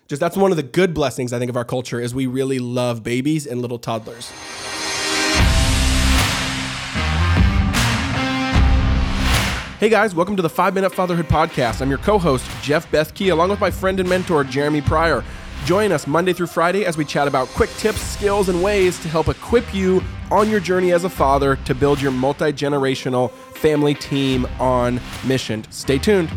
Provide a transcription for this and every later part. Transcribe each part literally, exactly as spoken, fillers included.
just that's one of the good blessings, I think, of our culture is we really love babies and little toddlers. Hey guys, welcome to the five minute Fatherhood Podcast. I'm your co-host, Jeff Bethke, along with my friend and mentor, Jeremy Pryor. Join us Monday through Friday as we chat about quick tips, skills, and ways to help equip you on your journey as a father to build your multi-generational family team on mission. Stay tuned.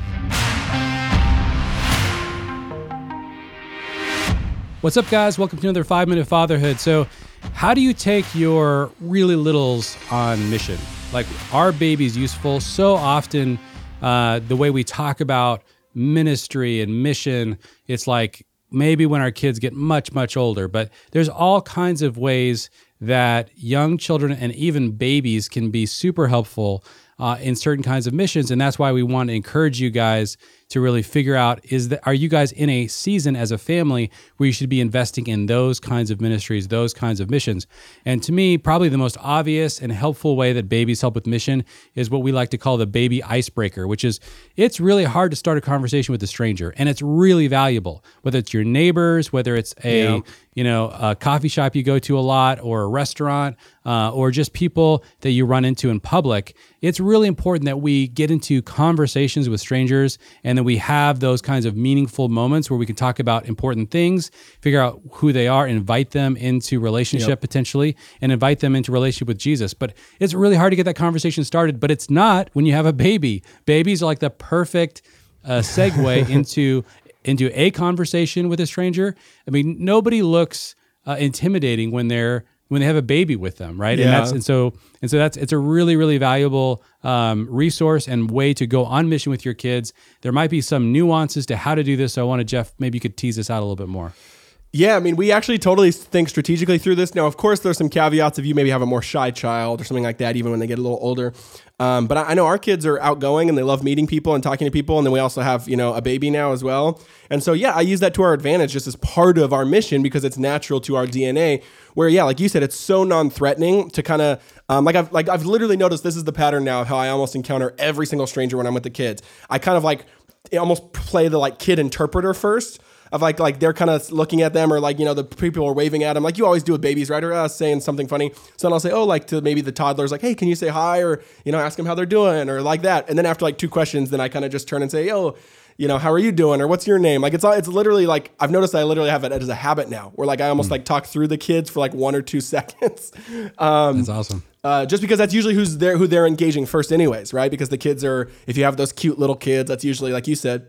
What's up, guys? Welcome to another five minute Fatherhood. So how do you take your really littles on mission? Like, our baby's useful. So often, uh, the way we talk about ministry and mission, it's like maybe when our kids get much, much older. But there's all kinds of ways that young children and even babies can be super helpful uh, in certain kinds of missions. And that's why we want to encourage you guys to really figure out, is that, are you guys in a season as a family where you should be investing in those kinds of ministries, those kinds of missions? And to me, probably the most obvious and helpful way that babies help with mission is what we like to call the baby icebreaker, which is, it's really hard to start a conversation with a stranger, and it's really valuable, whether it's your neighbors, whether it's a, yeah. you know, a coffee shop you go to a lot, or a restaurant, uh, or just people that you run into in public. It's really important that we get into conversations with strangers, and that we have those kinds of meaningful moments where we can talk about important things, figure out who they are, invite them into relationship yep. potentially, and invite them into relationship with Jesus. But it's really hard to get that conversation started, but it's not when you have a baby. Babies are like the perfect uh, segue into into a conversation with a stranger. I mean, nobody looks uh, intimidating when they're when they have a baby with them, right? Yeah. And that's and so and so that's it's a really, really valuable um, resource and way to go on mission with your kids. There might be some nuances to how to do this. So I wanted, Jeff, maybe you could tease this out a little bit more. Yeah, I mean, we actually totally think strategically through this. Now, of course, there's some caveats if you maybe have a more shy child or something like that, even when they get a little older. Um, but I, I know our kids are outgoing and they love meeting people and talking to people. And then we also have, you know, a baby now as well. And so, yeah, I use that to our advantage just as part of our mission because it's natural to our D N A where, yeah, like you said, it's so non-threatening to kind of, um, like I've like I've literally noticed this is the pattern now of how I almost encounter every single stranger when I'm with the kids. I kind of like almost play the like kid interpreter first. Of like, like they're kind of looking at them or like, you know, the people are waving at them. Like you always do with babies, right? Or uh, saying something funny. So then I'll say, oh, like to maybe the toddlers, like, hey, can you say hi? Or, you know, ask them how they're doing or like that. And then after like two questions, then I kind of just turn and say, oh, you know, how are you doing? Or what's your name? Like it's all, it's literally like, I've noticed I literally have it as a habit now where like I almost mm. like talk through the kids for like one or two seconds. Um, That's awesome. Uh, just because that's usually who's there, who they're engaging first anyways, right? Because the kids are, if you have those cute little kids, that's usually, like you said,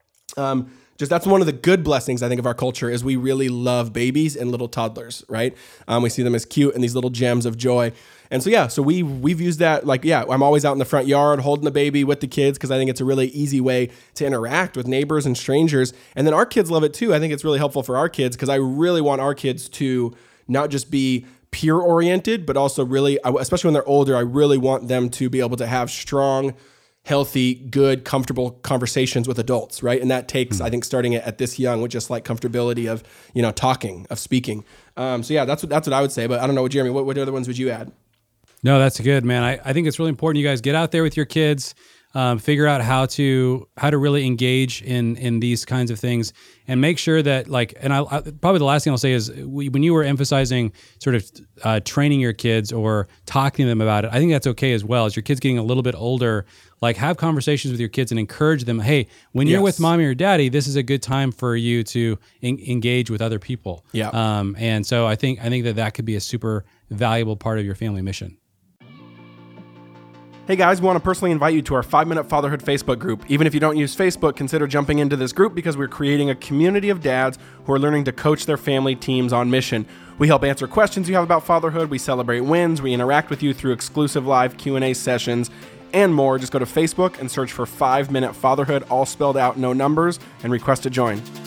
um, Just that's one of the good blessings, I think, of our culture is we really love babies and little toddlers, right? Um, we see them as cute and these little gems of joy. And so, yeah, so we, we've used that, like, yeah, I'm always out in the front yard holding the baby with the kids because I think it's a really easy way to interact with neighbors and strangers. And then our kids love it too. I think it's really helpful for our kids because I really want our kids to not just be peer-oriented, but also really, especially when they're older, I really want them to be able to have strong, healthy, good, comfortable conversations with adults, right? And that takes, mm-hmm. I think, starting at, at this young with just like comfortability of, you know, talking, of speaking. Um, so yeah, that's what that's what I would say. But I don't know, Jeremy, what, what other ones would you add? No, that's good, man. I, I think it's really important you guys get out there with your kids, um, figure out how to how to really engage in in these kinds of things, and make sure that like. And I, I probably the last thing I'll say is we, when you were emphasizing sort of uh, training your kids or talking to them about it, I think that's okay as well. As your kids getting a little bit older, like have conversations with your kids and encourage them. Hey, when you're yes. with mommy or daddy, this is a good time for you to en- engage with other people. Yeah. Um. And so I think I think that that could be a super valuable part of your family mission. Hey guys, we want to personally invite you to our five minute Fatherhood Facebook group. Even if you don't use Facebook, consider jumping into this group because we're creating a community of dads who are learning to coach their family teams on mission. We help answer questions you have about fatherhood, we celebrate wins, we interact with you through exclusive live Q and A sessions, and more. Just go to Facebook and search for five minute Fatherhood, all spelled out, no numbers, and request to join.